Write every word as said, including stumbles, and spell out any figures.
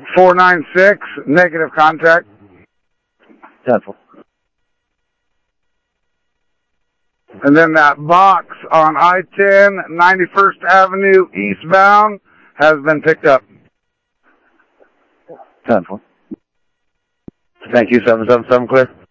four nine six, negative contact. ten four. And then that box on I ten, ninety-first Avenue eastbound has been picked up. ten four. Thank you, seven seven seven, clear.